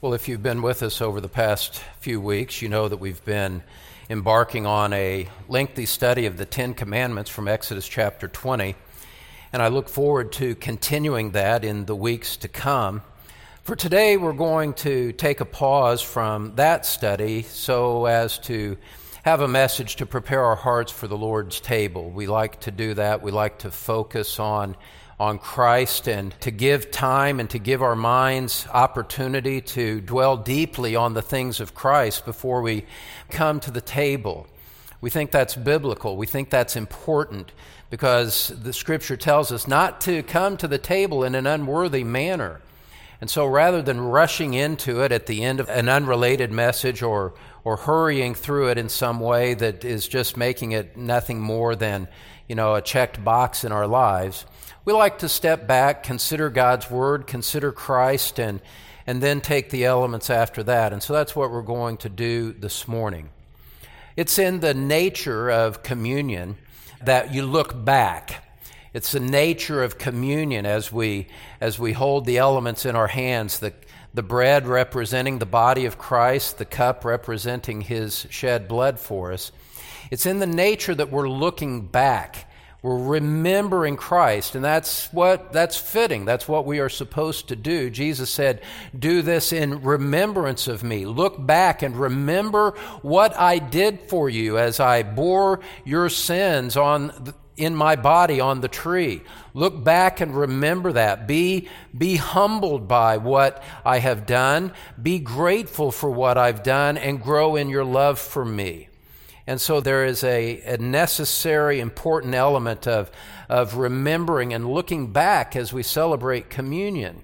Well, if you've been with us over the past few weeks, you know that we've been embarking on a lengthy study of the Ten Commandments from Exodus chapter 20, and I look forward to continuing that in the weeks to come. For today, we're going to take a pause from that study so as to have a message to prepare our hearts for the Lord's table. We like to do that. We like to focus on Christ and to give time and to give our minds opportunity to dwell deeply on the things of Christ before we come to the table. We think that's biblical. We think that's important because the Scripture tells us not to come to the table in an unworthy manner. And so rather than rushing into it at the end of an unrelated message or hurrying through it in some way that is just making it nothing more than, a checked box in our lives, we like to step back, consider God's Word, consider Christ, and then take the elements after that. And so that's what we're going to do this morning. It's in the nature of communion that you look back. It's the nature of communion as we hold the elements in our hands, the bread representing the body of Christ, the cup representing His shed blood for us. It's in the nature that we're looking back. We're remembering Christ, and that's fitting. That's what we are supposed to do. Jesus said, "Do this in remembrance of me." Look back and remember what I did for you as I bore your sins in my body on the tree. Look back and remember that. Be humbled by what I have done. Be grateful for what I've done and grow in your love for me. And so there is a necessary, important element of remembering and looking back as we celebrate communion.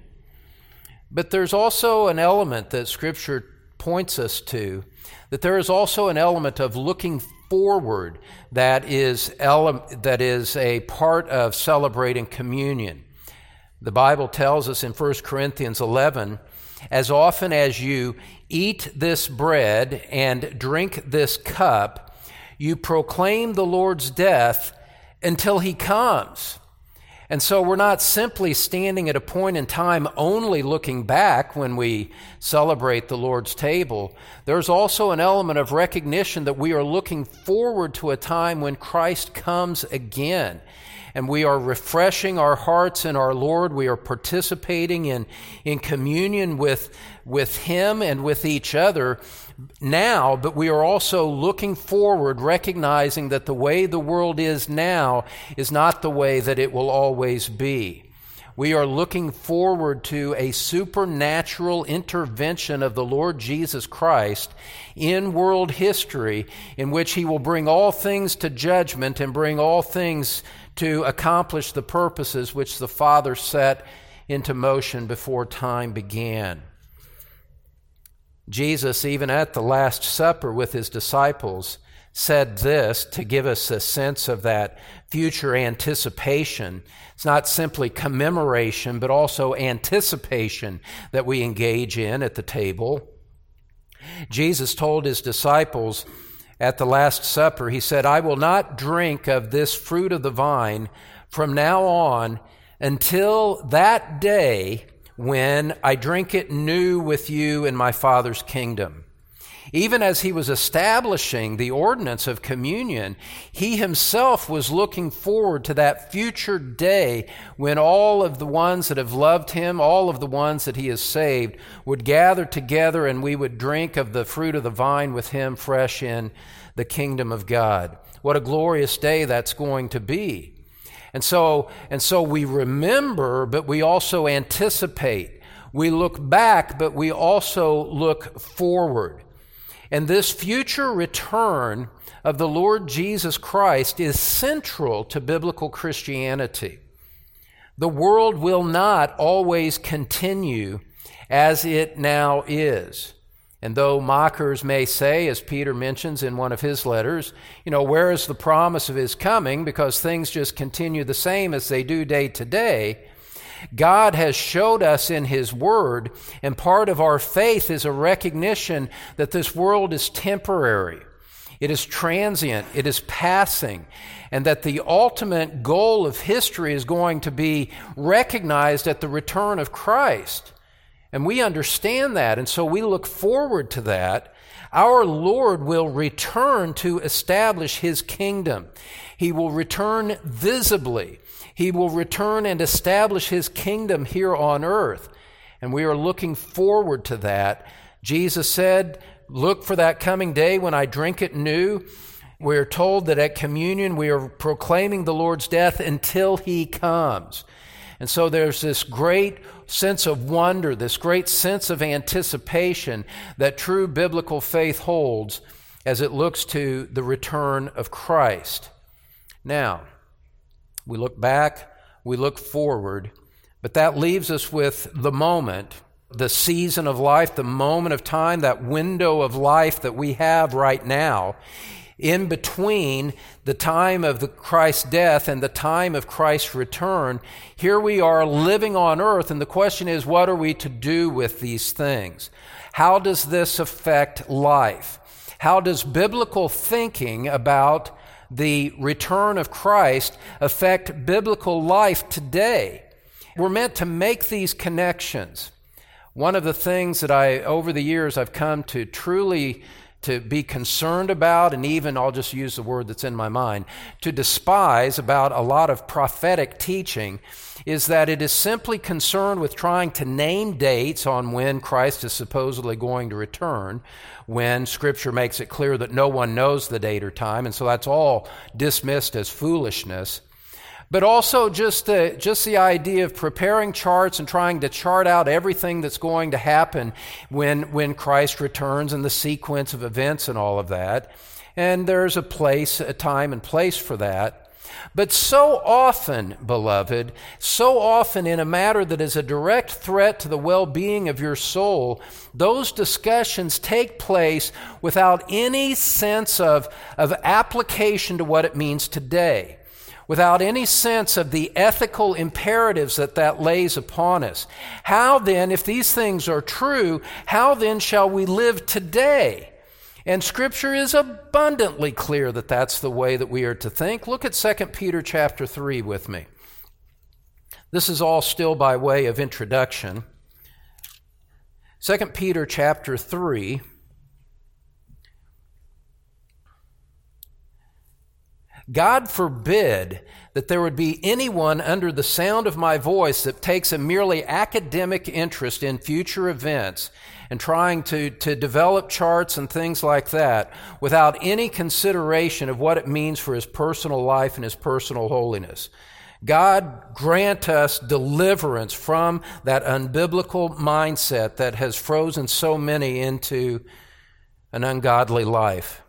But there's also an element that Scripture points us to, that there is also an element of looking forward that is a part of celebrating communion. The Bible tells us in 1 Corinthians 11, "As often as you eat this bread and drink this cup, you proclaim the Lord's death until He comes." And so we're not simply standing at a point in time only looking back when we celebrate the Lord's table. There's also an element of recognition that we are looking forward to a time when Christ comes again. And we are refreshing our hearts in our Lord. We are participating in communion with Him and with each other now, but we are also looking forward, recognizing that the way the world is now is not the way that it will always be. We are looking forward to a supernatural intervention of the Lord Jesus Christ in world history, in which He will bring all things to judgment and bring all things to accomplish the purposes which the Father set into motion before time began. Jesus, even at the Last Supper with His disciples, said this to give us a sense of that future anticipation. It's not simply commemoration, but also anticipation that we engage in at the table. Jesus told His disciples at the Last Supper, He said, "I will not drink of this fruit of the vine from now on until that day when I drink it new with you in my Father's kingdom." Even as He was establishing the ordinance of communion, He Himself was looking forward to that future day when all of the ones that have loved Him, all of the ones that He has saved, would gather together and we would drink of the fruit of the vine with Him fresh in the kingdom of God. What a glorious day that's going to be. And so we remember, but we also anticipate. We look back, but we also look forward. And this future return of the Lord Jesus Christ is central to biblical Christianity. The world will not always continue as it now is. And though mockers may say, as Peter mentions in one of his letters, where is the promise of His coming? Because things just continue the same as they do day to day. God has showed us in His Word, and part of our faith is a recognition that this world is temporary. It is transient. It is passing. And that the ultimate goal of history is going to be recognized at the return of Christ. And we understand that, and so we look forward to that. Our Lord will return to establish His kingdom. He will return visibly. He will return and establish His kingdom here on earth. And we are looking forward to that. Jesus said, look for that coming day when I drink it new. We're told that at communion we are proclaiming the Lord's death until He comes. And so there's this great sense of wonder, this great sense of anticipation that true biblical faith holds as it looks to the return of Christ. Now, we look back, we look forward, but that leaves us with the moment, the season of life, the moment of time, that window of life that we have right now, in between the time of Christ's death and the time of Christ's return. Here we are living on earth, and the question is, what are we to do with these things? How does this affect life? How does biblical thinking about the return of Christ affect biblical life today? We're meant to make these connections. One of the things that over the years, I've come to truly to be concerned about, and even, I'll just use the word that's in my mind, to despise about a lot of prophetic teaching, is that it is simply concerned with trying to name dates on when Christ is supposedly going to return, when Scripture makes it clear that no one knows the date or time, and so that's all dismissed as foolishness. But also just the idea of preparing charts and trying to chart out everything that's going to happen when Christ returns and the sequence of events and all of that. And there's a time and place for that. But so often, beloved, so often in a matter that is a direct threat to the well-being of your soul, those discussions take place without any sense of application to what it means today, without any sense of the ethical imperatives that lays upon us. How then, if these things are true, how then shall we live today? And Scripture is abundantly clear that that's the way that we are to think. Look at 2 Peter chapter 3 with me. This is all still by way of introduction. 2 Peter chapter 3. God forbid that there would be anyone under the sound of my voice that takes a merely academic interest in future events and trying to develop charts and things like that without any consideration of what it means for his personal life and his personal holiness. God grant us deliverance from that unbiblical mindset that has frozen so many into an ungodly life.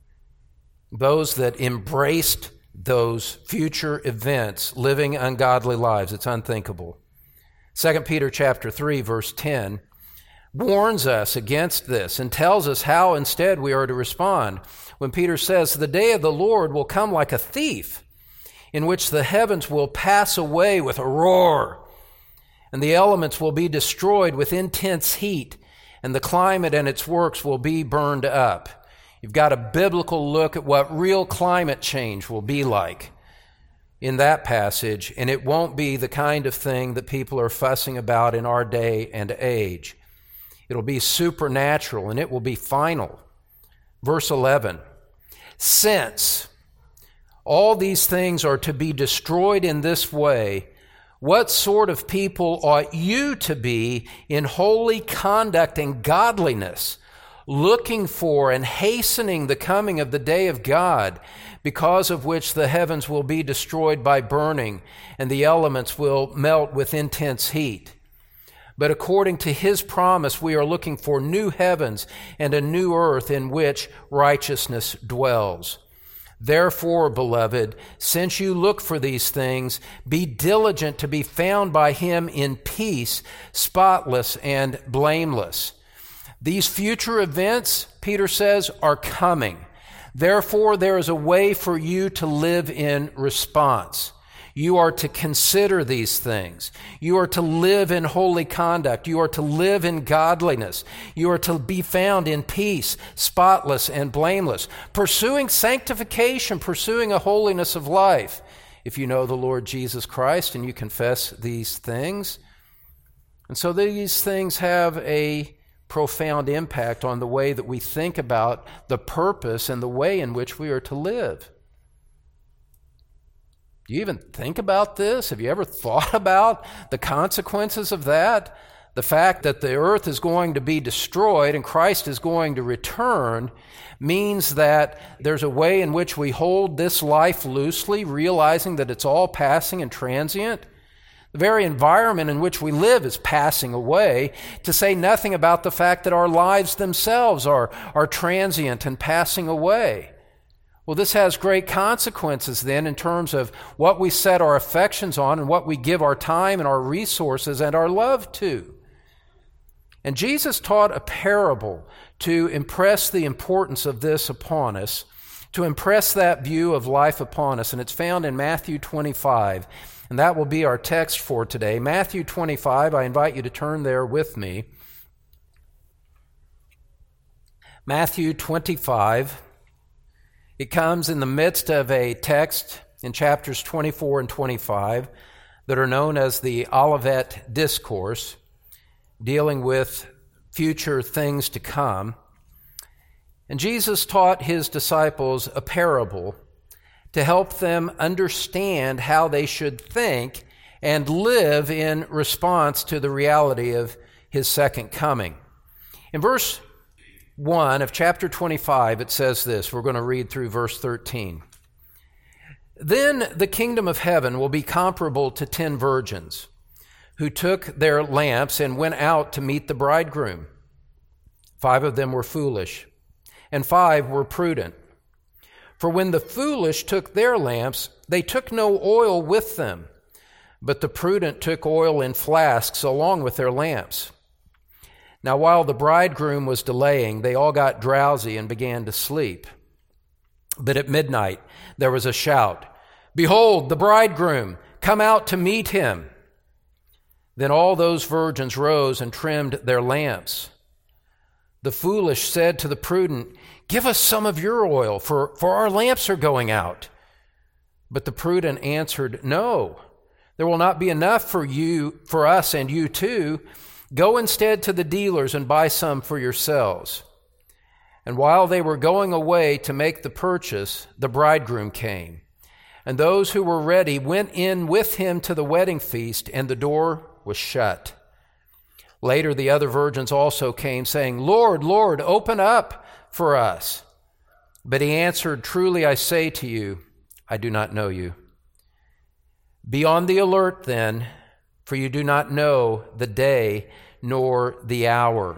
Those that embraced those future events, living ungodly lives, it's unthinkable. 2 Peter chapter 3, verse 10, warns us against this and tells us how instead we are to respond when Peter says, "The day of the Lord will come like a thief, in which the heavens will pass away with a roar, and the elements will be destroyed with intense heat, and the climate and its works will be burned up." You've got a biblical look at what real climate change will be like in that passage, and it won't be the kind of thing that people are fussing about in our day and age. It'll be supernatural, and it will be final. Verse 11, since all these things are to be destroyed in this way, what sort of people ought you to be in holy conduct and godliness, looking for and hastening the coming of the day of God, because of which the heavens will be destroyed by burning, and the elements will melt with intense heat? But according to His promise, we are looking for new heavens and a new earth in which righteousness dwells. Therefore, beloved, since you look for these things, be diligent to be found by Him in peace, spotless and blameless. These future events, Peter says, are coming. Therefore, there is a way for you to live in response. You are to consider these things. You are to live in holy conduct. You are to live in godliness. You are to be found in peace, spotless and blameless, pursuing sanctification, pursuing a holiness of life. If you know the Lord Jesus Christ and you confess these things, And so these things have a profound impact on the way that we think about the purpose and the way in which we are to live. Do you even think about this? Have you ever thought about the consequences of that? The fact that the earth is going to be destroyed and Christ is going to return means that there's a way in which we hold this life loosely, realizing that it's all passing and transient. The very environment in which we live is passing away, to say nothing about the fact that our lives themselves are transient and passing away. Well, this has great consequences then in terms of what we set our affections on and what we give our time and our resources and our love to. And Jesus taught a parable to impress the importance of this upon us, to impress that view of life upon us, and it's found in Matthew 25. And that will be our text for today. Matthew 25, I invite you to turn there with me. Matthew 25, it comes in the midst of a text in chapters 24 and 25 that are known as the Olivet Discourse, dealing with future things to come. And Jesus taught his disciples a parable to help them understand how they should think and live in response to the reality of his second coming. In verse 1 of chapter 25, it says this. We're going to read through verse 13. Then the kingdom of heaven will be comparable to 10 virgins who took their lamps and went out to meet the bridegroom. 5 of them were foolish, and 5 were prudent. For when the foolish took their lamps, they took no oil with them, but the prudent took oil in flasks along with their lamps. Now while the bridegroom was delaying, they all got drowsy and began to sleep. But at midnight there was a shout, "Behold, the bridegroom, come out to meet him." Then all those virgins rose and trimmed their lamps. The foolish said to the prudent, "Give us some of your oil, for our lamps are going out." But the prudent answered, "No, there will not be enough for us and you too. Go instead to the dealers and buy some for yourselves." And while they were going away to make the purchase, the bridegroom came. And those who were ready went in with him to the wedding feast, and the door was shut. Later the other virgins also came, saying, "Lord, Lord, open up for us." But he answered, "Truly I say to you, I do not know you. Be on the alert then, for you do not know the day nor the hour."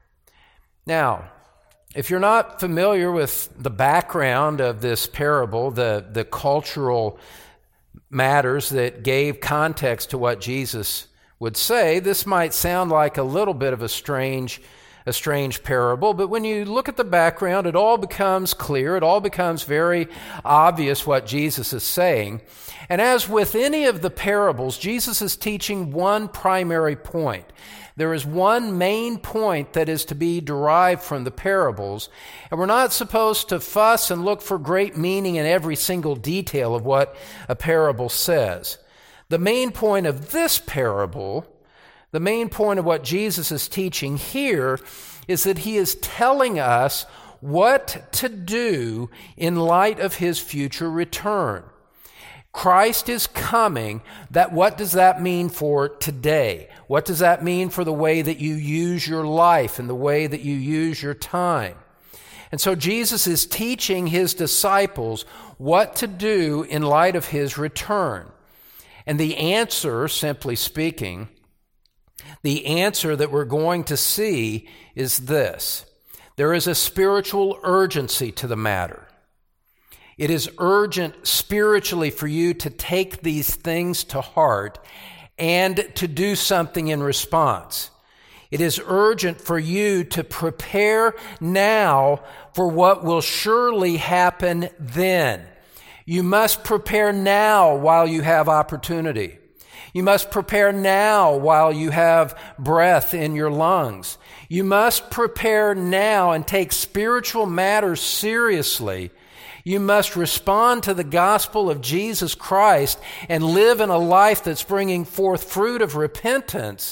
Now, if you're not familiar with the background of this parable, the cultural matters that gave context to what Jesus would say, this might sound like a little bit of a strange parable, but when you look at the background, it all becomes clear, it all becomes very obvious what Jesus is saying. And as with any of the parables, Jesus is teaching one primary point. There is one main point that is to be derived from the parables, and we're not supposed to fuss and look for great meaning in every single detail of what a parable says. The main point of this parable, the main point of what Jesus is teaching here, is that he is telling us what to do in light of his future return. Christ is coming. What does that mean for today? What does that mean for the way that you use your life and the way that you use your time? And so Jesus is teaching his disciples what to do in light of his return. And the answer, simply speaking, the answer that we're going to see is this. There is a spiritual urgency to the matter. It is urgent spiritually for you to take these things to heart and to do something in response. It is urgent for you to prepare now for what will surely happen then. You must prepare now while you have opportunity. You must prepare now while you have breath in your lungs. You must prepare now and take spiritual matters seriously. You must respond to the gospel of Jesus Christ and live in a life that's bringing forth fruit of repentance,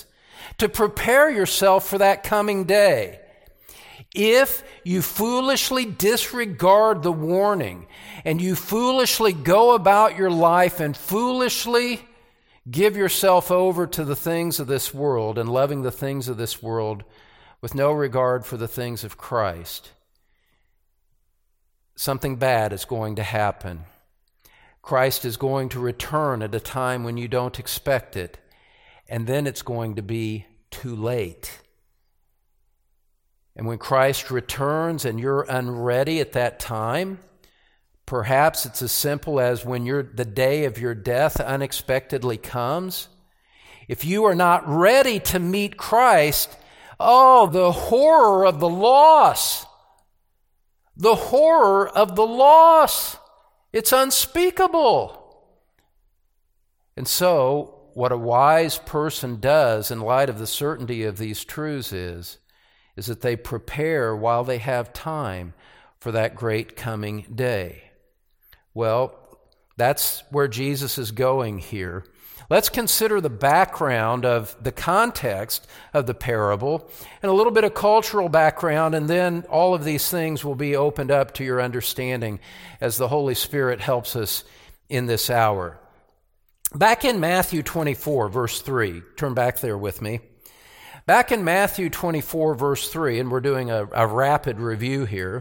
to prepare yourself for that coming day. If you foolishly disregard the warning and you foolishly go about your life and foolishly give yourself over to the things of this world and loving the things of this world with no regard for the things of Christ, something bad is going to happen. Christ is going to return at a time when you don't expect it, and then it's going to be too late. And when Christ returns and you're unready at that time, perhaps it's as simple as when the day of your death unexpectedly comes. If you are not ready to meet Christ, oh, the horror of the loss. The horror of the loss. It's unspeakable. And so, what a wise person does in light of the certainty of these truths is that they prepare while they have time for that great coming day. Well, that's where Jesus is going here. Let's consider the background of the context of the parable and a little bit of cultural background, and then all of these things will be opened up to your understanding as the Holy Spirit helps us in this hour. Back in Matthew 24, verse 3, turn back there with me. Back in Matthew 24, verse 3, and we're doing a rapid review here,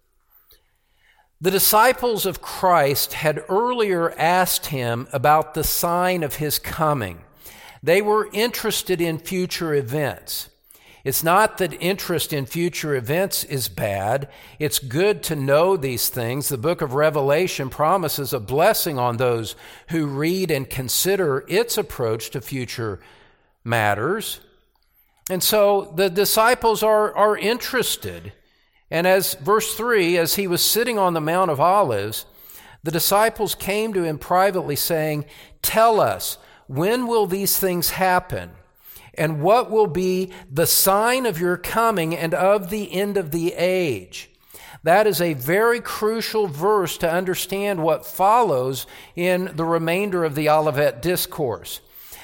the disciples of Christ had earlier asked him about the sign of his coming. They were interested in future events. It's not that interest in future events is bad. It's good to know these things. The book of Revelation promises a blessing on those who read and consider its approach to future matters. And so the disciples are interested. And as verse 3, as he was sitting on the Mount of Olives, the disciples came to him privately saying, "Tell us, when will these things happen? And what will be the sign of your coming and of the end of the age?" That is a very crucial verse to understand what follows in the remainder of the Olivet Discourse.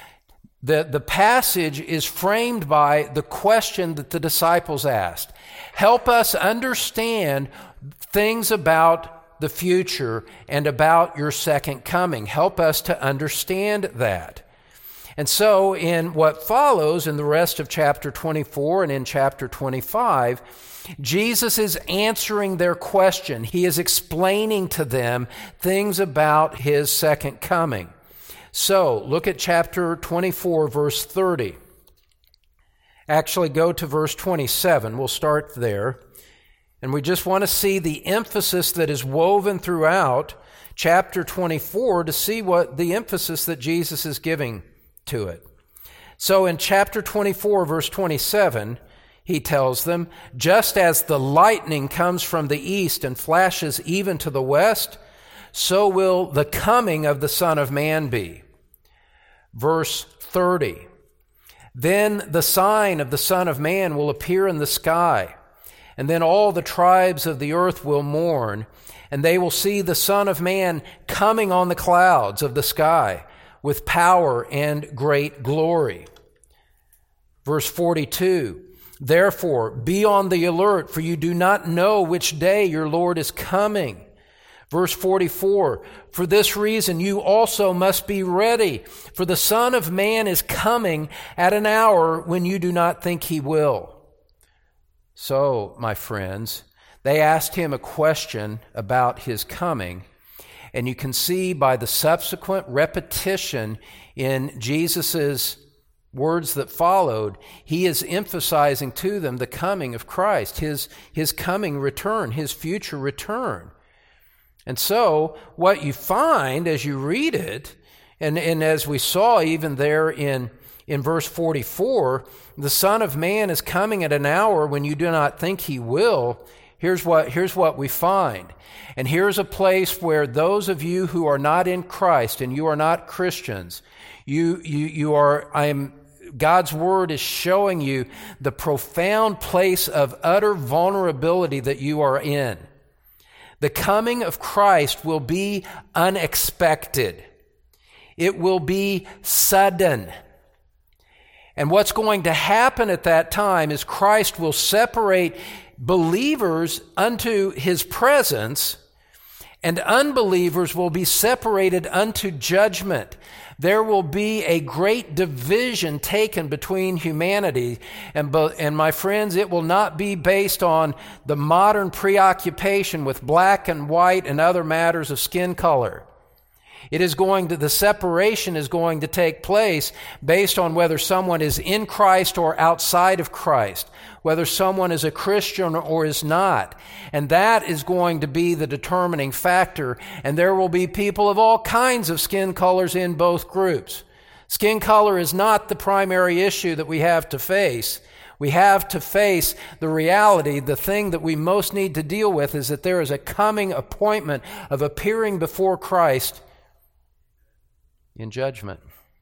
The passage is framed by the question that the disciples asked. Help us understand things about the future and about your second coming. Help us to understand that. And so in what follows in the rest of chapter 24 and in chapter 25, Jesus is answering their question. He is explaining to them things about his second coming. So, look at chapter 24, verse 30. Actually, go to verse 27. We'll start there. And we just want to see the emphasis that is woven throughout chapter 24 to see what the emphasis that Jesus is giving to it. So, in chapter 24, verse 27, he tells them, "Just as the lightning comes from the east and flashes even to the west, so will the coming of the Son of Man be." Verse 30, "Then the sign of the Son of Man will appear in the sky, and then all the tribes of the earth will mourn, and they will see the Son of Man coming on the clouds of the sky with power and great glory." Verse 42, "Therefore be on the alert, for you do not know which day your Lord is coming." Verse 44, "For this reason you also must be ready, for the Son of Man is coming at an hour when you do not think he will." So, my friends, they asked him a question about his coming, and you can see by the subsequent repetition in Jesus' words that followed, he is emphasizing to them the coming of Christ, his coming return, his future return. And so, what you find as you read it, and as we saw even there in verse 44, the Son of Man is coming at an hour when you do not think he will. Here's what we find. And here's a place where those of you who are not in Christ and you are not Christians, God's Word is showing you the profound place of utter vulnerability that you are in. The coming of Christ will be unexpected. It will be sudden. And what's going to happen at that time is Christ will separate believers unto his presence, and unbelievers will be separated unto judgment. There will be a great division taken between humanity. And my friends, it will not be based on the modern preoccupation with black and white and other matters of skin color. The separation is going to take place based on whether someone is in Christ or outside of Christ, whether someone is a Christian or is not. And that is going to be the determining factor. And there will be people of all kinds of skin colors in both groups. Skin color is not the primary issue that we have to face. We have to face the reality. The thing that we most need to deal with is that there is a coming appointment of appearing before Christ in judgment.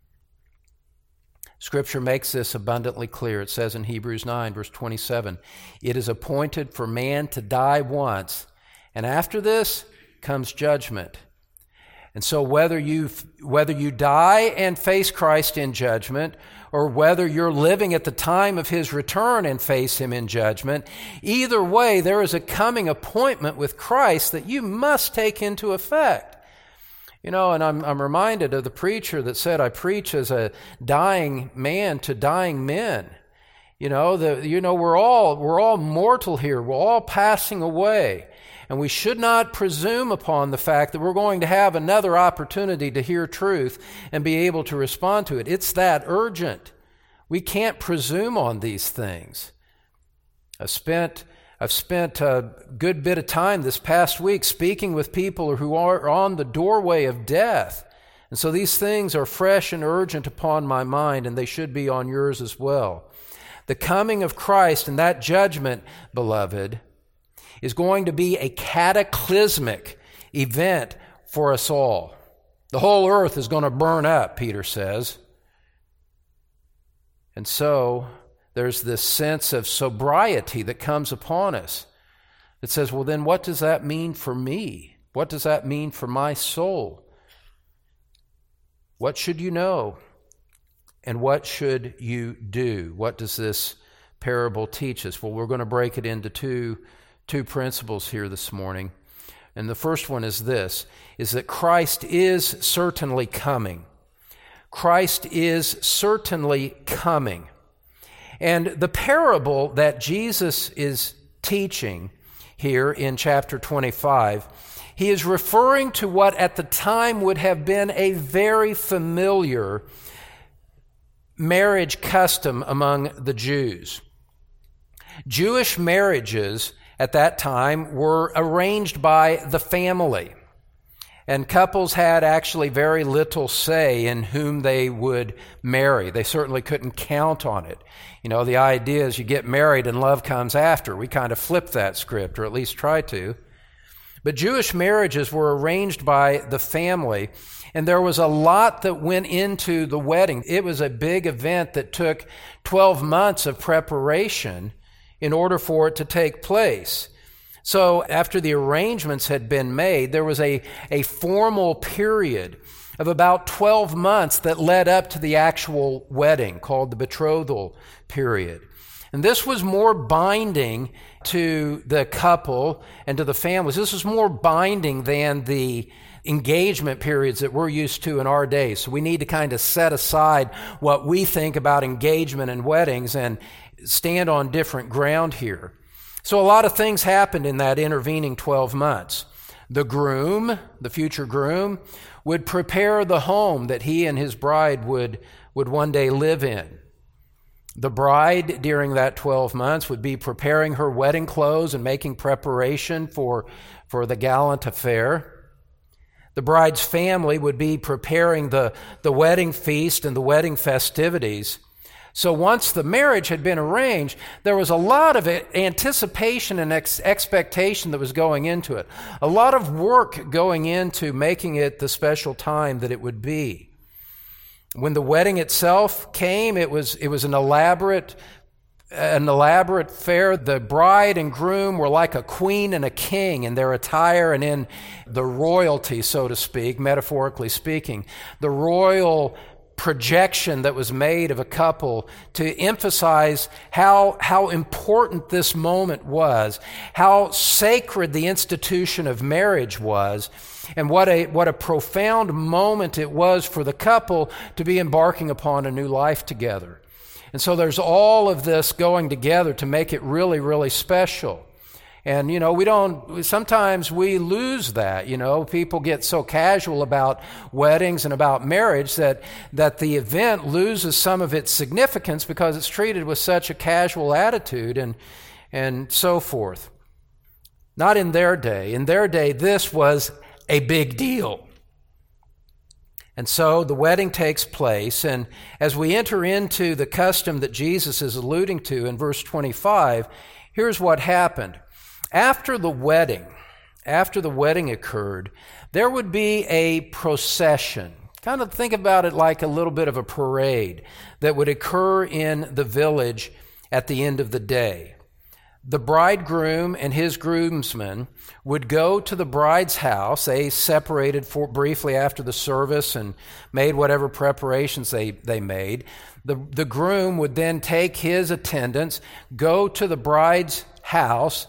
Scripture makes this abundantly clear. It says in Hebrews 9, verse 27, "It is appointed for man to die once, and after this comes judgment." And so whether you die and face Christ in judgment, or whether you're living at the time of his return and face him in judgment, either way, there is a coming appointment with Christ that you must take into effect. And I'm reminded of the preacher that said, "I preach as a dying man to dying men." We're all mortal here. We're all passing away. And we should not presume upon the fact that we're going to have another opportunity to hear truth and be able to respond to it. It's that urgent. We can't presume on these things. I've spent a good bit of time this past week speaking with people who are on the doorway of death. And so these things are fresh and urgent upon my mind, and they should be on yours as well. The coming of Christ and that judgment, beloved, is going to be a cataclysmic event for us all. The whole earth is going to burn up, Peter says. And so there's this sense of sobriety that comes upon us. It says, well, then what does that mean for me? What does that mean for my soul? What should you know? And what should you do? What does this parable teach us? Well, we're going to break it into two principles here this morning. And the first one is this, is that Christ is certainly coming. Christ is certainly coming. And the parable that Jesus is teaching here in chapter 25, he is referring to what at the time would have been a very familiar marriage custom among the Jews. Jewish marriages at that time were arranged by the family. And couples had actually very little say in whom they would marry. They certainly couldn't count on it. The idea is you get married and love comes after. We kind of flip that script, or at least try to. But Jewish marriages were arranged by the family, and there was a lot that went into the wedding. It was a big event that took 12 months of preparation in order for it to take place. So after the arrangements had been made, there was a formal period of about 12 months that led up to the actual wedding, called the betrothal period. And this was more binding to the couple and to the families. This was more binding than the engagement periods that we're used to in our days. So we need to kind of set aside what we think about engagement and weddings and stand on different ground here. So a lot of things happened in that intervening 12 months. The groom, the future groom, would prepare the home that he and his bride would one day live in. The bride, during that 12 months, would be preparing her wedding clothes and making preparation for the gallant affair. The bride's family would be preparing the wedding feast and the wedding festivities. So once the marriage had been arranged, there was a lot of anticipation and expectation that was going into it. A lot of work going into making it the special time that it would be. When the wedding itself came, it was an elaborate affair. The bride and groom were like a queen and a king in their attire and in the royalty, so to speak, metaphorically speaking. The royal projection that was made of a couple to emphasize how important this moment was, how sacred the institution of marriage was, and what a profound moment it was for the couple to be embarking upon a new life together. And so there's all of this going together to make it really, really special. And, sometimes we lose that, people get so casual about weddings and about marriage that the event loses some of its significance because it's treated with such a casual attitude and so forth. Not in their day. In their day, this was a big deal. And so the wedding takes place, and as we enter into the custom that Jesus is alluding to in verse 25, here's what happened. After the wedding occurred, there would be a procession. Kind of think about it like a little bit of a parade that would occur in the village at the end of the day. The bridegroom and his groomsmen would go to the bride's house. They separated briefly after the service and made whatever preparations they made. The groom would then take his attendants, go to the bride's house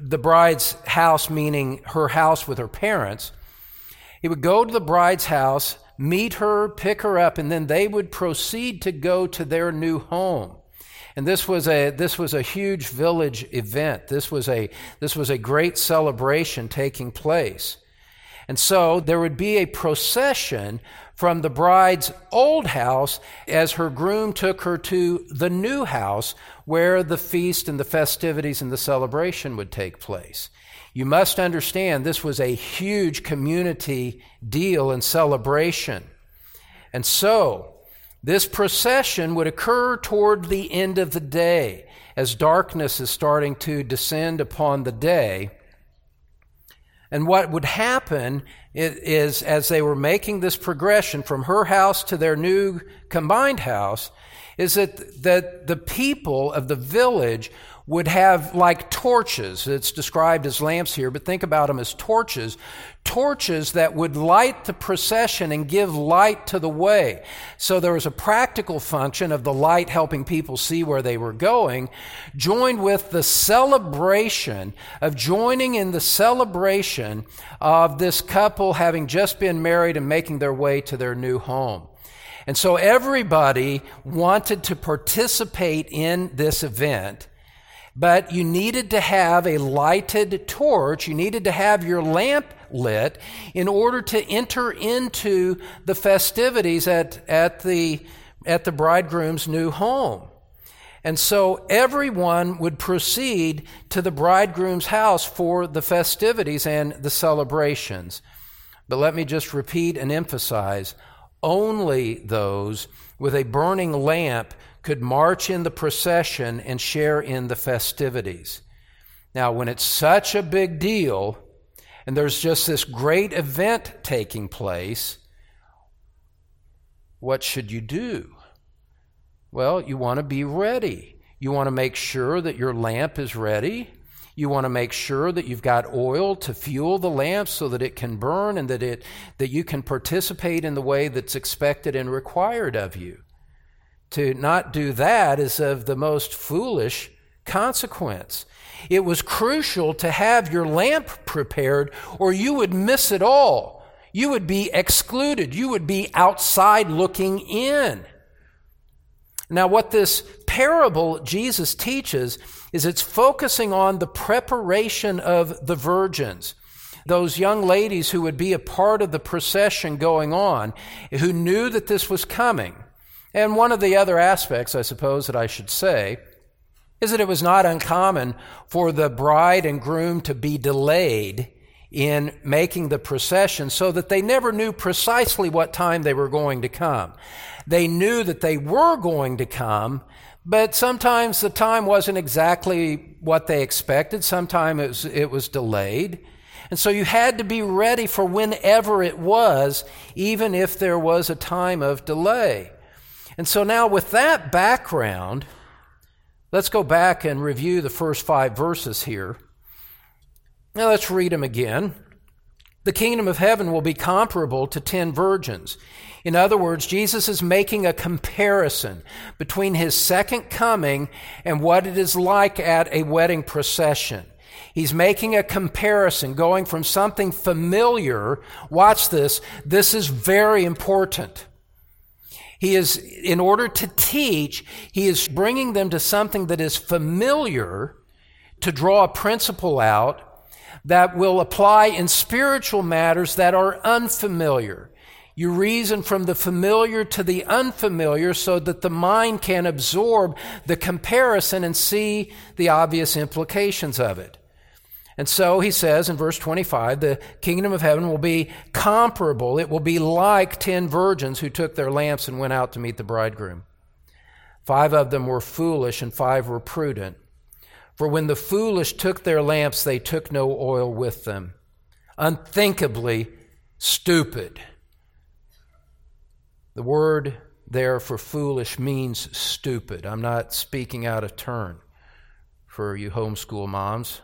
meaning her house with her parents. He would go to the bride's house, meet her, pick her up, and then they would proceed to go to their new home. And this was a huge village event. This was a great celebration taking place. And so there would be a procession from the bride's old house as her groom took her to the new house where the feast and the festivities and the celebration would take place. You must understand this was a huge community deal and celebration. And so this procession would occur toward the end of the day as darkness is starting to descend upon the day. And what would happen is as they were making this progression from her house to their new combined house, is that the people of the village would have like torches. It's described as lamps here, but think about them as torches that would light the procession and give light to the way. So there was a practical function of the light helping people see where they were going, joined with the celebration of joining in the celebration of this couple having just been married and making their way to their new home. And so everybody wanted to participate in this event, but you needed to have a lighted torch. You needed to have your lamp lit in order to enter into the festivities at the bridegroom's new home. And so everyone would proceed to the bridegroom's house for the festivities and the celebrations. But let me just repeat and emphasize, only those with a burning lamp could march in the procession and share in the festivities. Now, when it's such a big deal, and there's just this great event taking place, what should you do? Well, you want to be ready. You want to make sure that your lamp is ready. You want to make sure that you've got oil to fuel the lamp so that it can burn and that you can participate in the way that's expected and required of you. To not do that is of the most foolish consequence. It was crucial to have your lamp prepared, or you would miss it all. You would be excluded. You would be outside looking in. Now, what this parable Jesus teaches is it's focusing on the preparation of the virgins, those young ladies who would be a part of the procession going on, who knew that this was coming. And one of the other aspects, I suppose, that I should say, is that it was not uncommon for the bride and groom to be delayed in making the procession so that they never knew precisely what time they were going to come. They knew that they were going to come, but sometimes the time wasn't exactly what they expected. Sometimes it was delayed. And so you had to be ready for whenever it was, even if there was a time of delay. And so now with that background, let's go back and review the first 5 verses here. Now let's read them again. The kingdom of heaven will be comparable to 10 virgins. In other words, Jesus is making a comparison between his second coming and what it is like at a wedding procession. He's making a comparison, going from something familiar. Watch this. This is very important. In order to teach, he is bringing them to something that is familiar to draw a principle out that will apply in spiritual matters that are unfamiliar. You reason from the familiar to the unfamiliar so that the mind can absorb the comparison and see the obvious implications of it. And so he says in verse 25, the kingdom of heaven will be comparable. It will be like 10 virgins who took their lamps and went out to meet the bridegroom. 5 of them were foolish and 5 were prudent. For when the foolish took their lamps, they took no oil with them. Unthinkably stupid. The word there for foolish means stupid. I'm not speaking out of turn for you homeschool moms.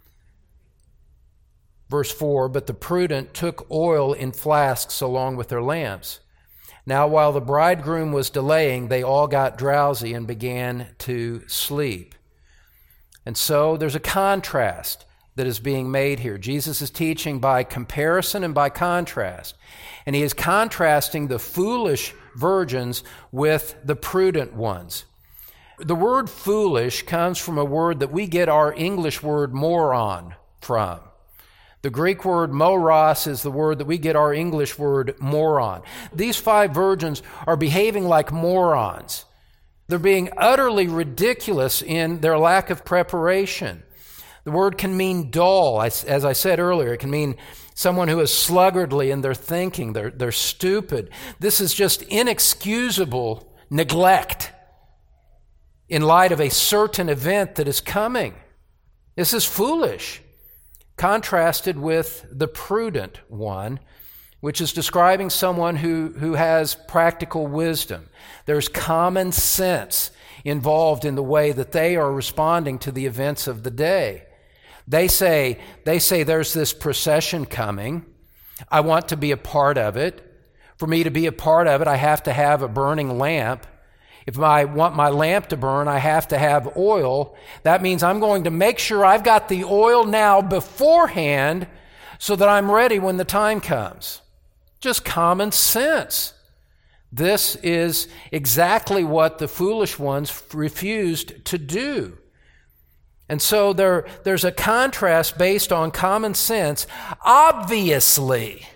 Verse 4, but the prudent took oil in flasks along with their lamps. Now while the bridegroom was delaying, they all got drowsy and began to sleep. And so there's a contrast that is being made here. Jesus is teaching by comparison and by contrast. And he is contrasting the foolish virgins with the prudent ones. The word foolish comes from a word that we get our English word moron from. The Greek word moros is the word that we get our English word moron. These 5 virgins are behaving like morons. They're being utterly ridiculous in their lack of preparation. The word can mean dull. As I said earlier, it can mean someone who is sluggardly in their thinking. They're stupid. This is just inexcusable neglect in light of a certain event that is coming. This is foolish, contrasted with the prudent one, which is describing someone who has practical wisdom. There's common sense involved in the way that they are responding to the events of the day. They say there's this procession coming. I want to be a part of it. For me to be a part of it, I have to have a burning lamp. If I want my lamp to burn, I have to have oil. That means I'm going to make sure I've got the oil now beforehand so that I'm ready when the time comes. Just common sense. This is exactly what the foolish ones refused to do. And so there's a contrast based on common sense. Obviously,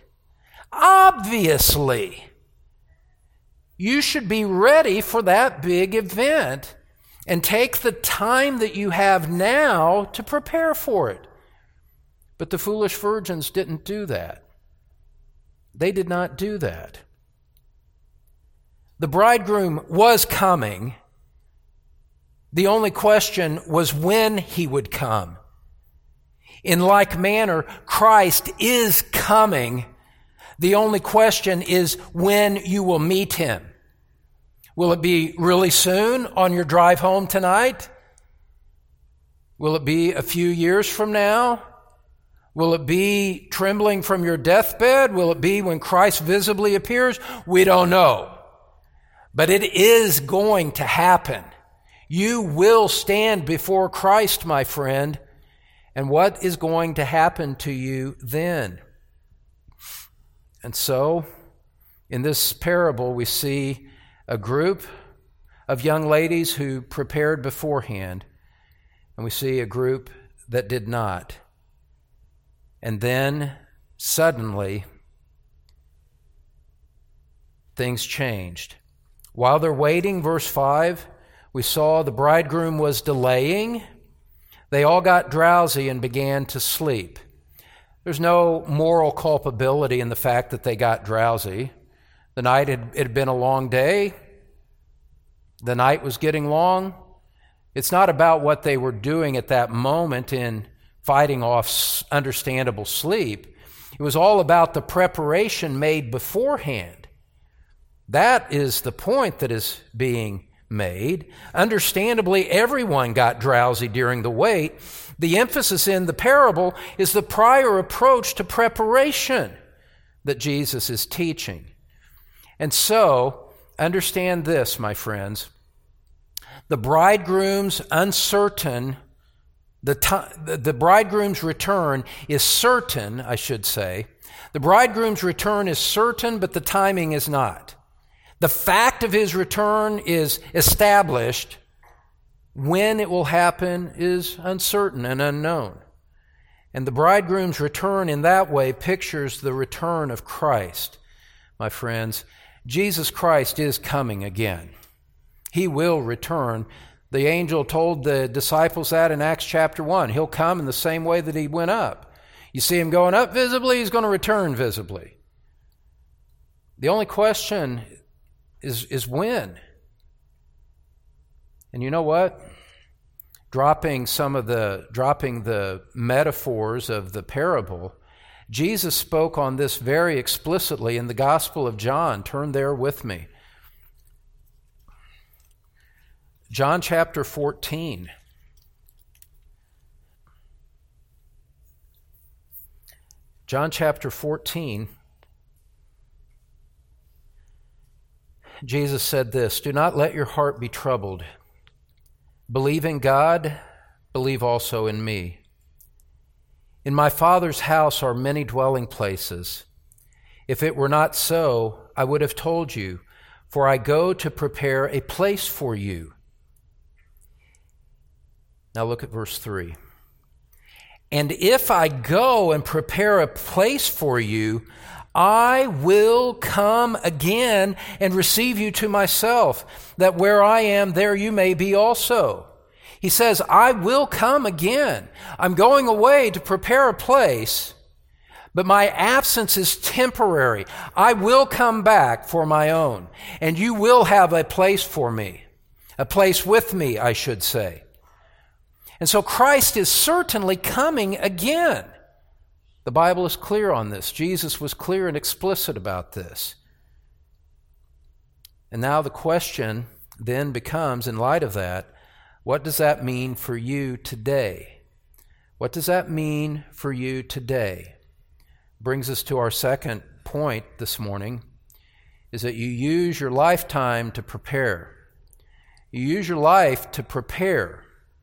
you should be ready for that big event and take the time that you have now to prepare for it. But the foolish virgins didn't do that. They did not do that. The bridegroom was coming. The only question was when he would come. In like manner, Christ is coming. The only question is when you will meet him. Will it be really soon on your drive home tonight? Will it be a few years from now? Will it be trembling from your deathbed? Will it be when Christ visibly appears? We don't know. But it is going to happen. You will stand before Christ, my friend. And what is going to happen to you then? And so, in this parable, we see a group of young ladies who prepared beforehand, and we see a group that did not. And then, suddenly, things changed. While they're waiting, verse 5, we saw the bridegroom was delaying. They all got drowsy and began to sleep. There's no moral culpability in the fact that they got drowsy. The night it had been a long day. The night was getting long. It's not about what they were doing at that moment in fighting off understandable sleep. It was all about the preparation made beforehand. That is the point that is being made. Understandably, everyone got drowsy during the wait. The emphasis in the parable is the prior approach to preparation that Jesus is teaching. And so, understand this, my friends. The bridegroom's the bridegroom's return is certain, I should say. The bridegroom's return is certain, but the timing is not. The fact of his return is established. When it will happen is uncertain and unknown. And the bridegroom's return in that way pictures the return of Christ. My friends, Jesus Christ is coming again. He will return. The angel told the disciples that in Acts chapter 1. He'll come in the same way that he went up. You see him going up visibly, he's going to return visibly. The only question is when. And you know what? Dropping the metaphors of the parable, Jesus spoke on this very explicitly in the Gospel of John. Turn there with me. John chapter 14. John chapter 14. Jesus said this, "Do not let your heart be troubled. Believe in God, believe also in me. In my Father's house are many dwelling places. If it were not so, I would have told you, for I go to prepare a place for you." Now look at verse 3. "And if I go and prepare a place for you, I will come again and receive you to myself, that where I am, there you may be also." He says, I will come again. I'm going away to prepare a place, but my absence is temporary. I will come back for my own, and you will have a place for me, a place with me, I should say. And so Christ is certainly coming again. The Bible is clear on this. Jesus was clear and explicit about this. And now the question then becomes, in light of that, what does that mean for you today? What does that mean for you today? Brings us to our second point this morning, is that you use your lifetime to prepare. You use your life to prepare.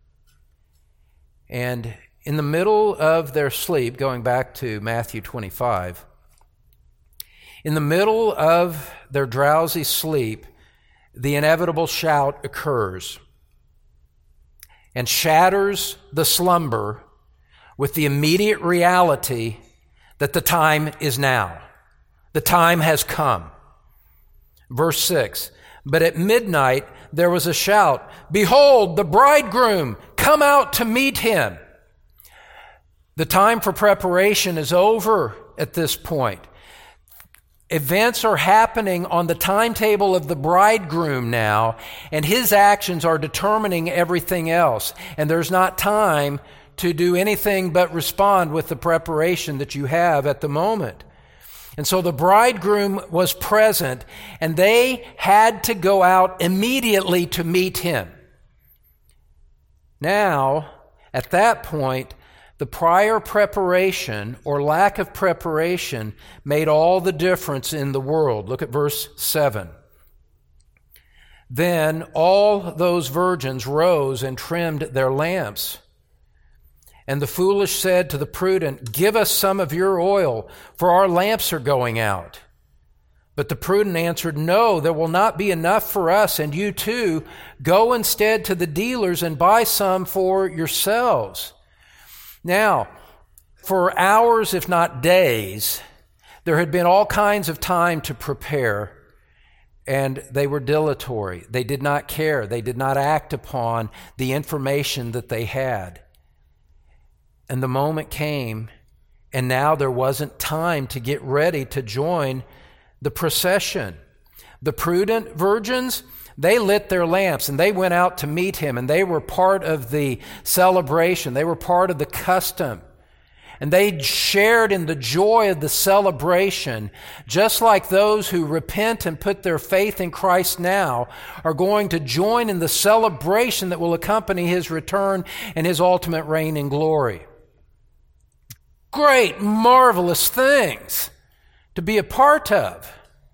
And in the middle of their sleep, going back to Matthew 25, in the middle of their drowsy sleep, the inevitable shout occurs and shatters the slumber with the immediate reality that the time is now. The time has come. Verse 6, "But at midnight there was a shout, 'Behold, the bridegroom, come out to meet him.'" The time for preparation is over at this point. Events are happening on the timetable of the bridegroom now, and his actions are determining everything else. And there's not time to do anything but respond with the preparation that you have at the moment. And so the bridegroom was present, and they had to go out immediately to meet him. Now, at that point, the prior preparation or lack of preparation made all the difference in the world. Look at verse 7. "Then all those virgins rose and trimmed their lamps. And the foolish said to the prudent, 'Give us some of your oil, for our lamps are going out.' But the prudent answered, 'No, there will not be enough for us, and you too. Go instead to the dealers and buy some for yourselves.'" Now, for hours, if not days, there had been all kinds of time to prepare, and they were dilatory. They did not care. They did not act upon the information that they had. And the moment came, and now there wasn't time to get ready to join the procession. The prudent virgins, they lit their lamps and they went out to meet him, and they were part of the celebration. They were part of the custom. And they shared in the joy of the celebration, just like those who repent and put their faith in Christ now are going to join in the celebration that will accompany His return and His ultimate reign in glory. Great, marvelous things to be a part of.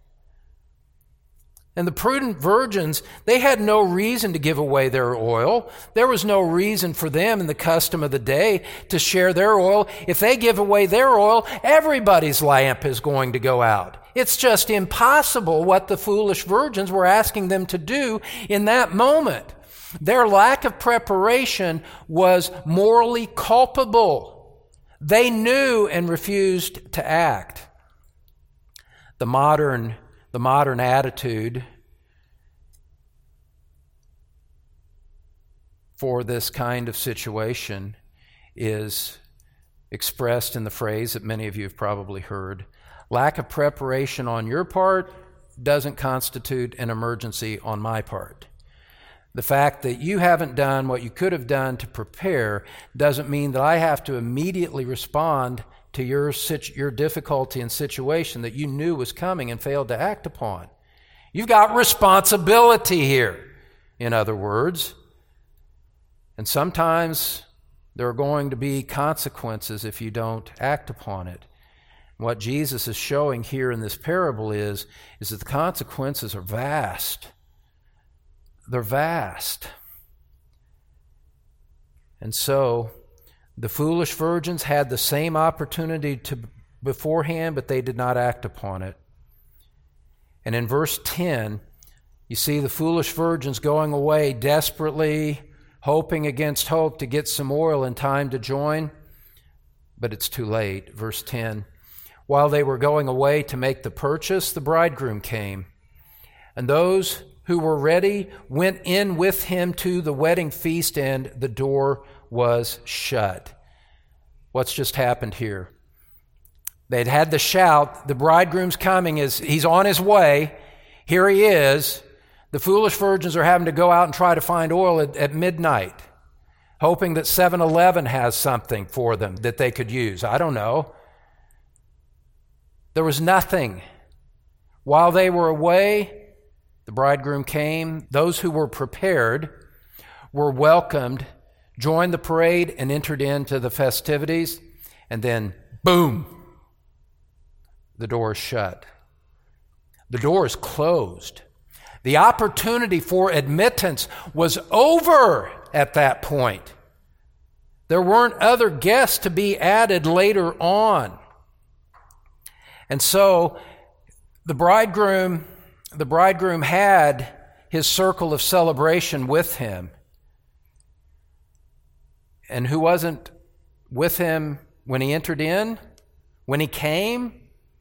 And the prudent virgins, they had no reason to give away their oil. There was no reason for them in the custom of the day to share their oil. If they give away their oil, everybody's lamp is going to go out. It's just impossible what the foolish virgins were asking them to do in that moment. Their lack of preparation was morally culpable. They knew and refused to act. The modern attitude for this kind of situation is expressed in the phrase that many of you have probably heard: lack of preparation on your part doesn't constitute an emergency on my part. The fact that you haven't done what you could have done to prepare doesn't mean that I have to immediately respond to your difficulty and situation that you knew was coming and failed to act upon. You've got responsibility here, in other words. And sometimes there are going to be consequences if you don't act upon it. What Jesus is showing here in this parable is that the consequences are vast. They're vast. And so the foolish virgins had the same opportunity beforehand, but they did not act upon it. And in verse 10, you see the foolish virgins going away desperately, hoping against hope to get some oil in time to join, but it's too late. Verse 10, while they were going away to make the purchase, the bridegroom came, and those who were ready went in with him to the wedding feast, and the door was shut. What's just happened here? They'd had the shout, the bridegroom's coming, he's on his way. Here he is. The foolish virgins are having to go out and try to find oil at midnight, hoping that 7-Eleven has something for them that they could use. I don't know. There was nothing. While they were away, the bridegroom came. Those who were prepared were welcomed, joined the parade, and entered into the festivities. And then, boom, the door is shut. The door is closed. The opportunity for admittance was over at that point. There weren't other guests to be added later on. And so the bridegroom had his circle of celebration with him. And who wasn't with him when he entered in, when he came,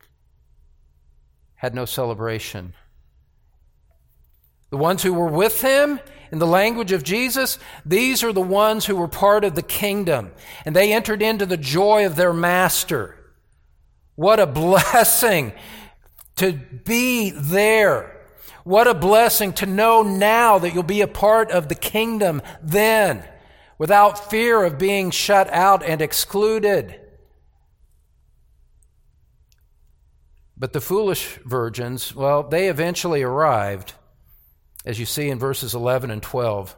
had no celebration. The ones who were with him, in the language of Jesus, these are the ones who were part of the kingdom, and they entered into the joy of their master. What a blessing to be there. What a blessing to know now that you'll be a part of the kingdom then, without fear of being shut out and excluded. But the foolish virgins, well, they eventually arrived, as you see in verses 11 and 12.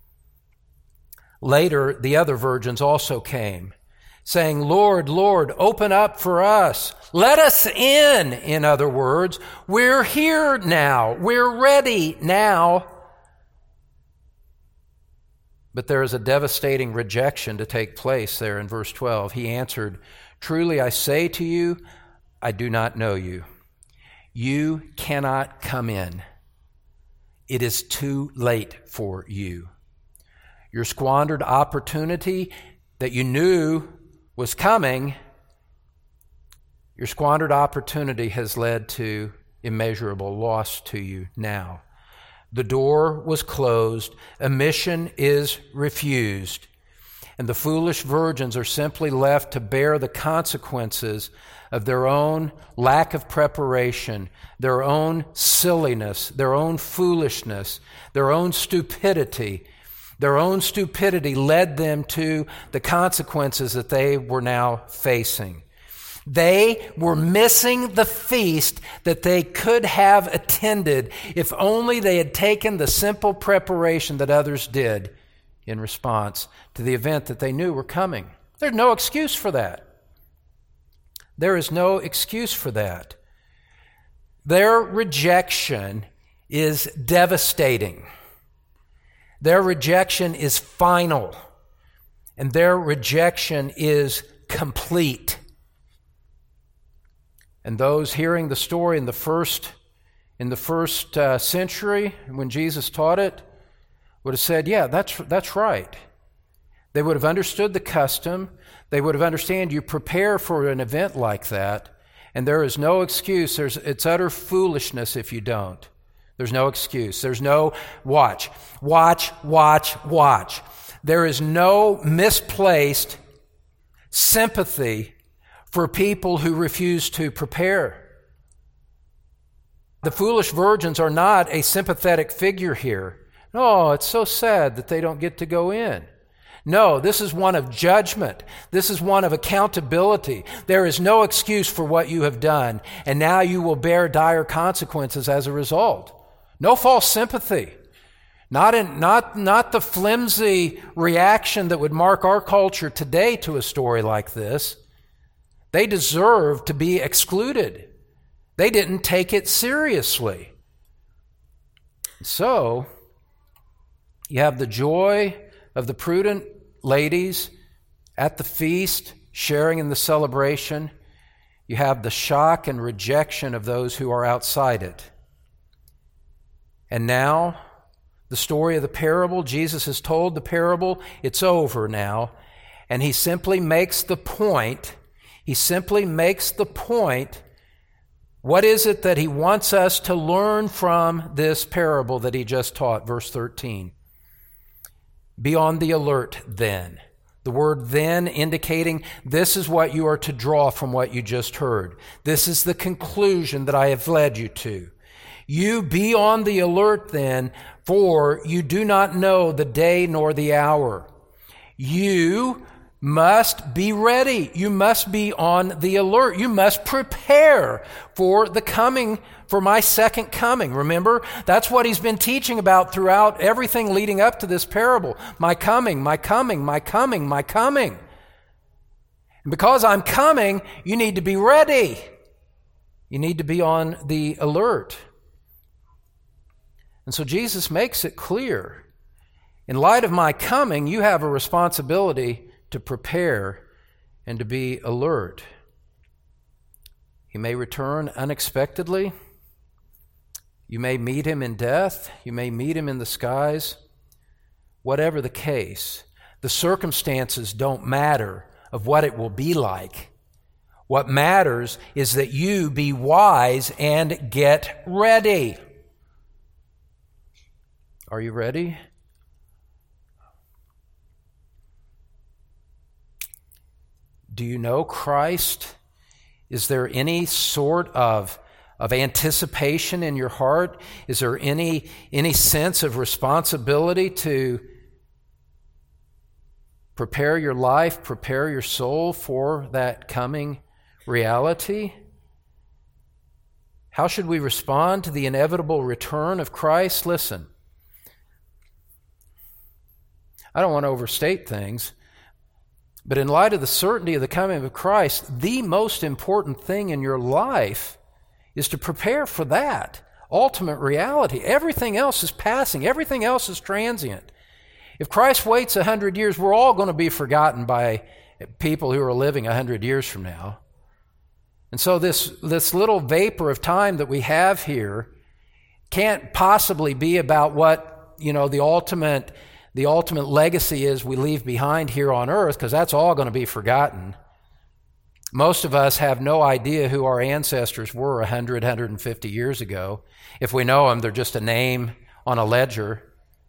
Later, the other virgins also came, saying, Lord, Lord, open up for us. Let us in other words. We're here now. We're ready now. But there is a devastating rejection to take place there in verse 12. He answered, truly I say to you, I do not know you. You cannot come in. It is too late for you. Your squandered opportunity that you knew was coming, your squandered opportunity has led to immeasurable loss to you now. The door was closed, admission is refused, and the foolish virgins are simply left to bear the consequences of their own lack of preparation, their own silliness, their own foolishness, their own stupidity, Their own stupidity led them to the consequences that they were now facing. They were missing the feast that they could have attended if only they had taken the simple preparation that others did in response to the event that they knew were coming. There's no excuse for that. There is no excuse for that. Their rejection is devastating. Their rejection is final. And their rejection is complete. And those hearing the story in the first century, when Jesus taught it, would have said, yeah, that's right. They would have understood the custom. They would have understood you prepare for an event like that, and there is no excuse. It's utter foolishness if you don't. There's no excuse. There's no watch. There is no misplaced sympathy for people who refuse to prepare. The foolish virgins are not a sympathetic figure here. No, it's so sad that they don't get to go in. No, this is one of judgment. This is one of accountability. There is no excuse for what you have done, and now you will bear dire consequences as a result. No false sympathy. Not the flimsy reaction that would mark our culture today to a story like this. They deserve to be excluded. They didn't take it seriously. So, you have the joy of the prudent ladies at the feast, sharing in the celebration. You have the shock and rejection of those who are outside it. And now, the story of the parable, Jesus has told the parable, it's over now, and he simply makes the point. What is it that he wants us to learn from this parable that he just taught? Verse 13. Be on the alert then. The word then indicating this is what you are to draw from what you just heard. This is the conclusion that I have led you to. You be on the alert then, for you do not know the day nor the hour. You must be ready. You must be on the alert. You must prepare for my second coming. Remember, that's what he's been teaching about throughout everything leading up to this parable. My coming, my coming, my coming, my coming. And because I'm coming, you need to be ready. You need to be on the alert. And so Jesus makes it clear. In light of my coming, you have a responsibility to prepare and to be alert. He may return unexpectedly. You may meet him in death. You may meet him in the skies. Whatever the case, the circumstances don't matter of what it will be like. What matters is that you be wise and get ready. Are you ready? Do you know Christ? Is there any sort of anticipation in your heart? Is there any sense of responsibility to prepare your life, prepare your soul for that coming reality? How should we respond to the inevitable return of Christ? Listen, I don't want to overstate things, but in light of the certainty of the coming of Christ, the most important thing in your life is to prepare for that ultimate reality. Everything else is passing. Everything else is transient. If Christ waits 100 years, we're all going to be forgotten by people who are living 100 years from now. And so this little vapor of time that we have here can't possibly be about what, the ultimate legacy is we leave behind here on earth, because that's all going to be forgotten. Most of us have no idea who our ancestors were 100, 150 years ago. If we know them, they're just a name on a ledger.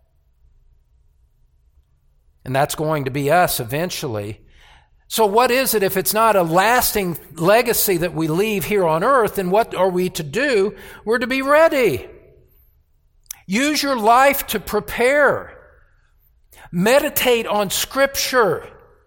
And that's going to be us eventually. So what is it if it's not a lasting legacy that we leave here on earth? And what are we to do? We're to be ready. Use your life to prepare. Meditate on Scripture.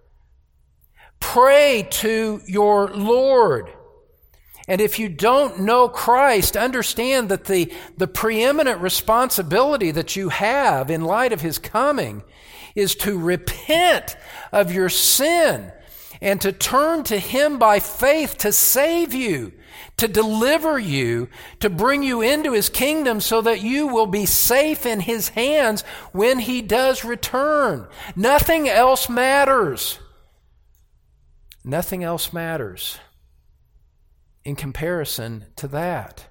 Pray to your Lord. And if you don't know Christ, understand that the preeminent responsibility that you have in light of His coming is to repent of your sin and to turn to Him by faith to save you, to deliver you, to bring you into His kingdom so that you will be safe in His hands when He does return. Nothing else matters. Nothing else matters in comparison to that.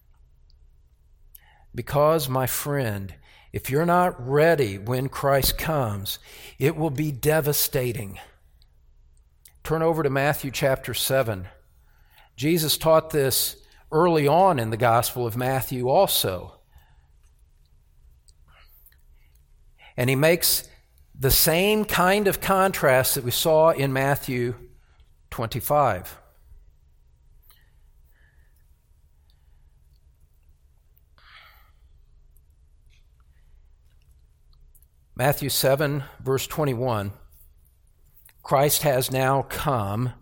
Because, my friend, if you're not ready when Christ comes, it will be devastating. Turn over to Matthew chapter 7. Jesus taught this early on in the Gospel of Matthew also. And He makes the same kind of contrast that we saw in Matthew 25. Matthew 7, verse 21, Christ has now come.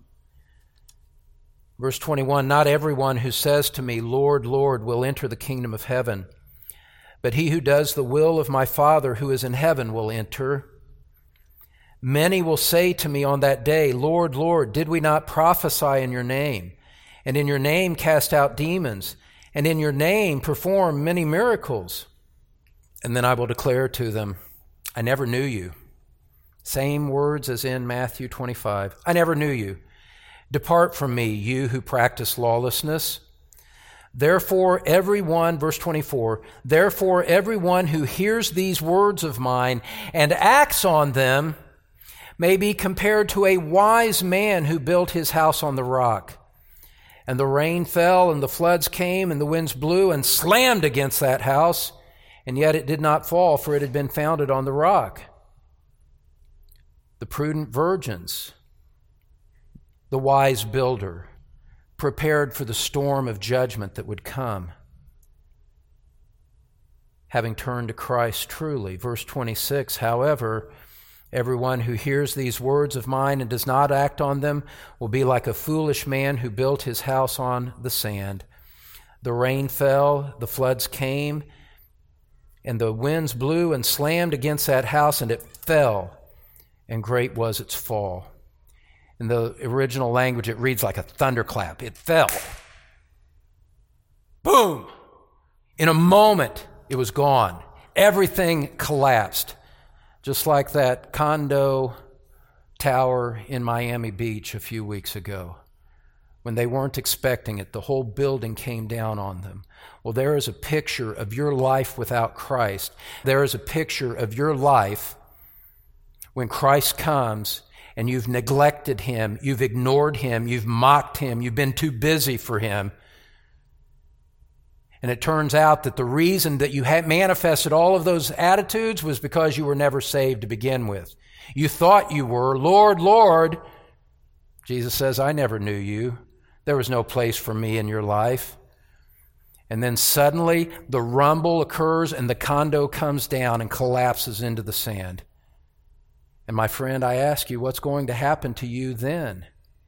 Verse 21, not everyone who says to me, Lord, Lord, will enter the kingdom of heaven, but he who does the will of my Father who is in heaven will enter. Many will say to me on that day, Lord, Lord, did we not prophesy in your name, and in your name cast out demons, and in your name perform many miracles? And then I will declare to them, I never knew you. Same words as in Matthew 25. I never knew you. Depart from me, you who practice lawlessness. Therefore, everyone, verse 24, therefore everyone who hears these words of mine and acts on them may be compared to a wise man who built his house on the rock. And the rain fell, and the floods came, and the winds blew and slammed against that house, and yet it did not fall, for it had been founded on the rock. The prudent virgins, the wise builder, prepared for the storm of judgment that would come, having turned to Christ truly. Verse 26, however, everyone who hears these words of mine and does not act on them will be like a foolish man who built his house on the sand. The rain fell, the floods came, and the winds blew and slammed against that house, and it fell, and great was its fall. In the original language, it reads like a thunderclap. It fell. Boom! In a moment, it was gone. Everything collapsed. Just like that condo tower in Miami Beach a few weeks ago. When they weren't expecting it, the whole building came down on them. Well, there is a picture of your life without Christ. There is a picture of your life when Christ comes and you've neglected Him, you've ignored Him, you've mocked Him, you've been too busy for Him. And it turns out that the reason that you had manifested all of those attitudes was because you were never saved to begin with. You thought you were. Lord, Lord. Jesus says, I never knew you. There was no place for me in your life. And then suddenly the rumble occurs and the condo comes down and collapses into the sand. And my friend, I ask you, what's going to happen to you then?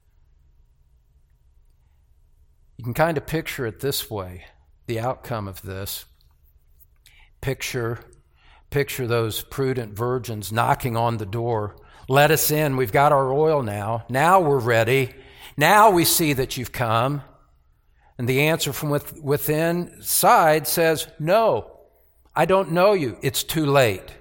You can kind of picture it this way. The outcome of this. Picture those prudent virgins knocking on the door. Let us in. We've got our oil now. Now we're ready. Now we see that you've come. And the answer from within side says, no, I don't know you. It's too late.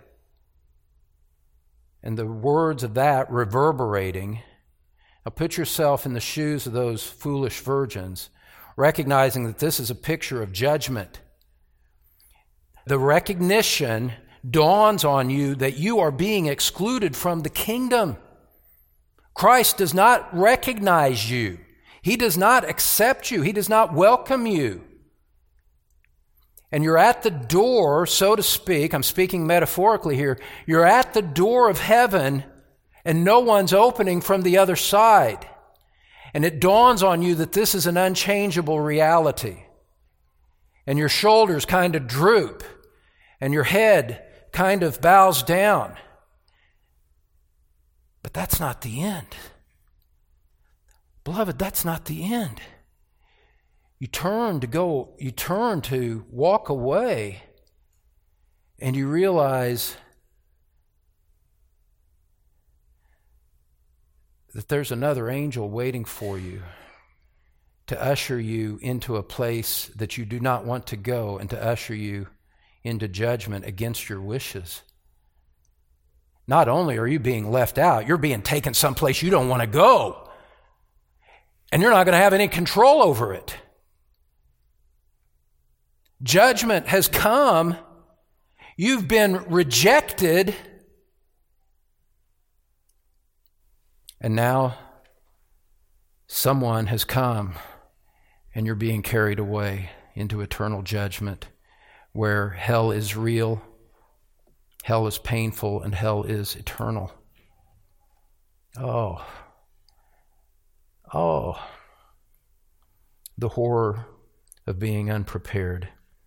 And the words of that reverberating. Now put yourself in the shoes of those foolish virgins, recognizing that this is a picture of judgment. The recognition dawns on you that you are being excluded from the kingdom. Christ does not recognize you. He does not accept you. He does not welcome you. And you're at the door, so to speak, I'm speaking metaphorically here, you're at the door of heaven and no one's opening from the other side. And it dawns on you that this is an unchangeable reality. And your shoulders kind of droop, and your head kind of bows down. But that's not the end. Beloved, that's not the end. You turn to walk away, and you realize that there's another angel waiting for you to usher you into a place that you do not want to go and to usher you into judgment against your wishes. Not only are you being left out, you're being taken someplace you don't want to go. And you're not going to have any control over it. Judgment has come. You've been rejected. And now someone has come and you're being carried away into eternal judgment where hell is real, hell is painful, and hell is eternal. Oh, the horror of being unprepared.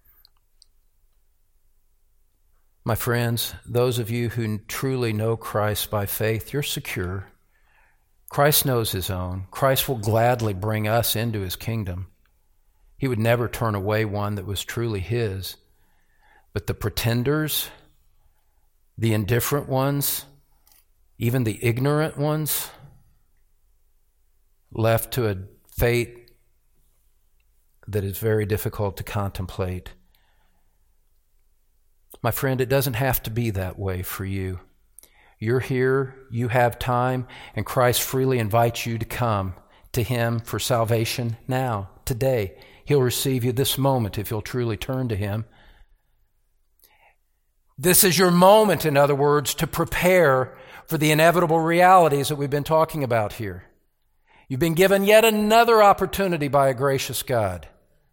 My friends, those of you who truly know Christ by faith, you're secure. Christ knows his own. Christ will gladly bring us into his kingdom. He would never turn away one that was truly his. But the pretenders, the indifferent ones, even the ignorant ones, left to a fate that is very difficult to contemplate. My friend, it doesn't have to be that way for you. You're here, you have time, and Christ freely invites you to come to him for salvation now, today. He'll receive you this moment if you'll truly turn to him. This is your moment, in other words, to prepare for the inevitable realities that we've been talking about here. You've been given yet another opportunity by a gracious God.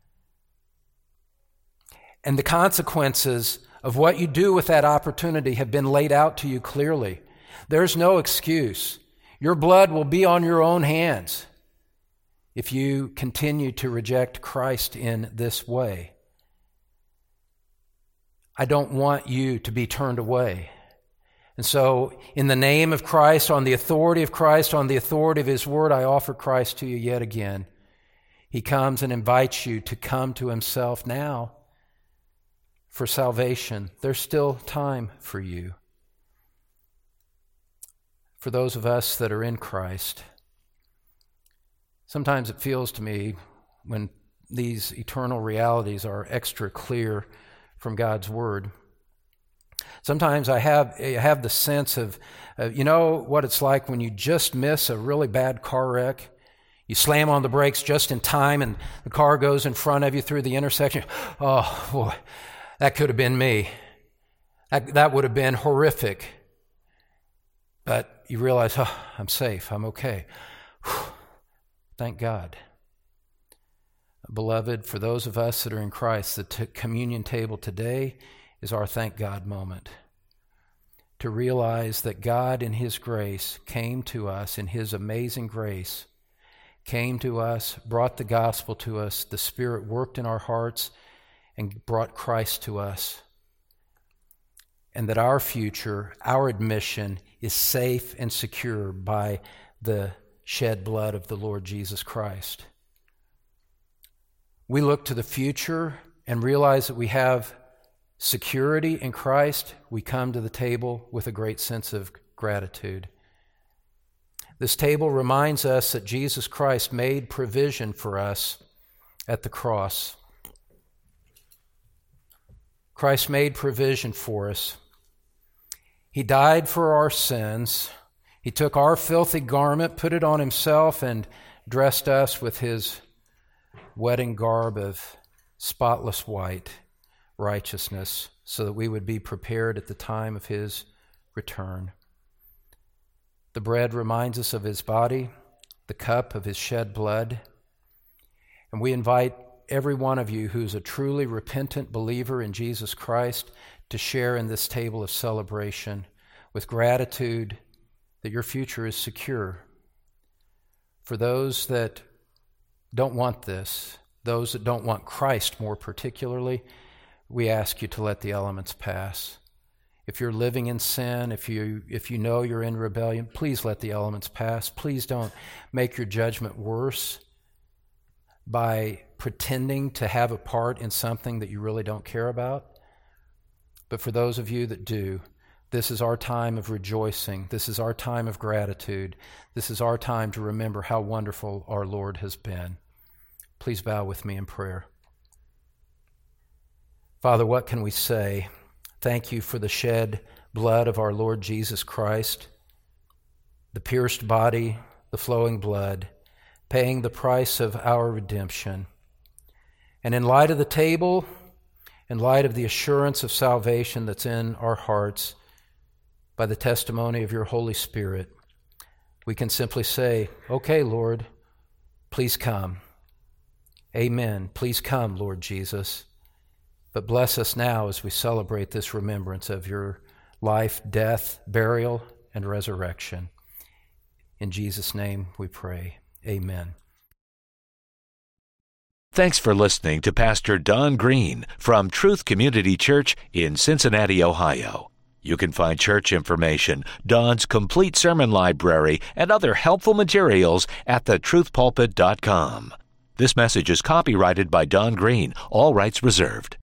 And the consequences of what you do with that opportunity have been laid out to you clearly. There's no excuse. Your blood will be on your own hands if you continue to reject Christ in this way. I don't want you to be turned away. And so, in the name of Christ, on the authority of Christ, on the authority of his word, I offer Christ to you yet again. He comes and invites you to come to himself now for salvation. There's still time for you. For those of us that are in Christ, sometimes it feels to me when these eternal realities are extra clear from God's word. Sometimes I have the sense of, you know what it's like when you just miss a really bad car wreck. You slam on the brakes just in time and the car goes in front of you through the intersection. Oh, boy, that could have been me. That would have been horrific. But you realize, oh, I'm safe, I'm okay. Whew. Thank God. Beloved, for those of us that are in Christ, the communion table today is our thank God moment. To realize that God in his grace came to us, in his amazing grace, came to us, brought the gospel to us, the Spirit worked in our hearts and brought Christ to us. And that our future, our admission, is safe and secure by the shed blood of the Lord Jesus Christ. We look to the future and realize that we have security in Christ. We come to the table with a great sense of gratitude. This table reminds us that Jesus Christ made provision for us at the cross. Christ made provision for us. He died for our sins. He took our filthy garment, put it on himself, and dressed us with his wedding garb of spotless white righteousness so that we would be prepared at the time of his return. The bread reminds us of his body, the cup of his shed blood. And we invite every one of you who's a truly repentant believer in Jesus Christ to share in this table of celebration with gratitude that your future is secure. For those that don't want this, those that don't want Christ more particularly, we ask you to let the elements pass. If you're living in sin, if you know you're in rebellion, please let the elements pass. Please don't make your judgment worse by pretending to have a part in something that you really don't care about. But for those of you that do, this is our time of rejoicing. This is our time of gratitude. This is our time to remember how wonderful our Lord has been. Please bow with me in prayer. Father, what can we say? Thank you for the shed blood of our Lord Jesus Christ, the pierced body, the flowing blood, paying the price of our redemption. And in light of the table, in light of the assurance of salvation that's in our hearts, by the testimony of your Holy Spirit, we can simply say, okay, Lord, please come. Amen. Please come, Lord Jesus. But bless us now as we celebrate this remembrance of your life, death, burial, and resurrection. In Jesus' name we pray. Amen. Thanks for listening to Pastor Don Green from Truth Community Church in Cincinnati, Ohio. You can find church information, Don's complete sermon library, and other helpful materials at thetruthpulpit.com. This message is copyrighted by Don Green, all rights reserved.